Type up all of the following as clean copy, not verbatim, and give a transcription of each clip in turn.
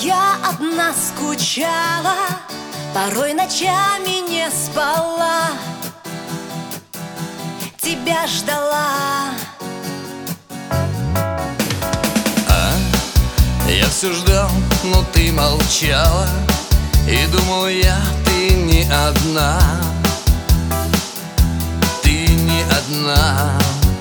Я одна скучала, порой ночами не спала, тебя ждала. Я все ждал, но ты молчала, и думал я, ты не одна. Ты не одна.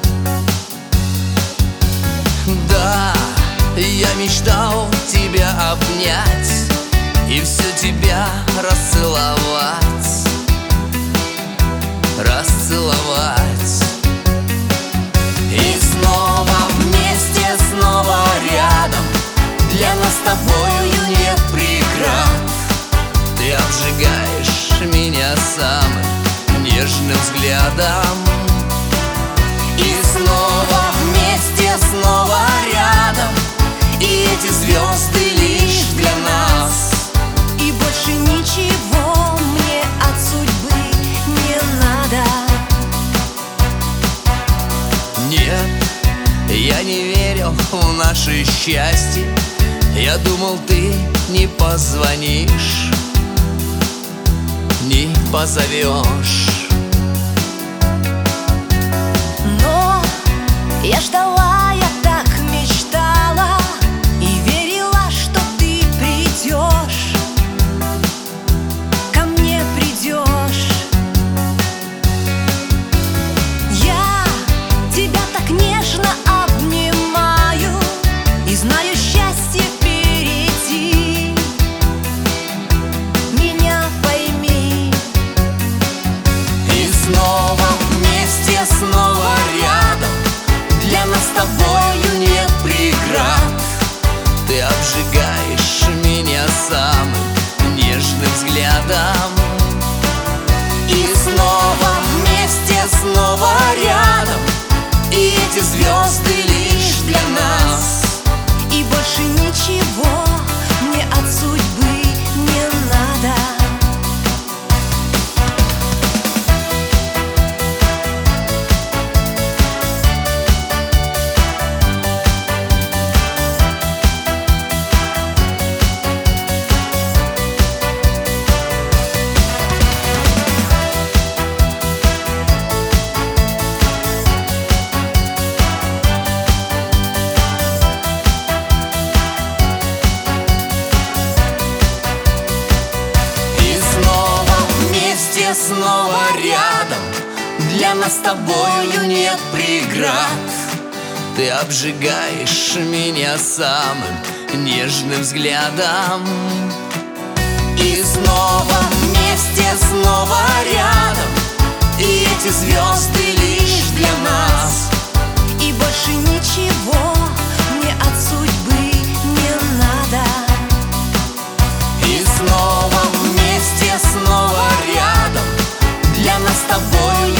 Да, я мечтал тебя обнять и все тебя расцеловать. Расцеловать. И снова вместе, снова рядом. Для нас с тобою нет преград. Ты обжигаешь меня самым нежным взглядом. И снова вместе, снова рядом. И эти звезды лишь для нас. И больше ничего мне от судьбы не надо. Нет, я не верил в наше счастье. Я думал, ты не позвонишь, не позовешь. Но я ждала, я так мечтала и верила, что ты придешь, ко мне придешь. Я тебя так нежно обнимаю и знаю, счастье впереди. Меня пойми. И снова вместе, снова рядом. Для нас с тобою нет преград. Ты обжигаешь меня самым нежным взглядом. И снова вместе, снова рядом. И эти звезды лишь для нас. И больше ничего мне от судьбы не надо. Снова рядом. Для нас с тобою нет преград. Ты обжигаешь меня самым нежным взглядом. И снова вместе, снова рядом. И эти звезды лишь для нас. И больше ничего мне от судьбы не надо. И снова вместе, снова рядом. Для нас с тобой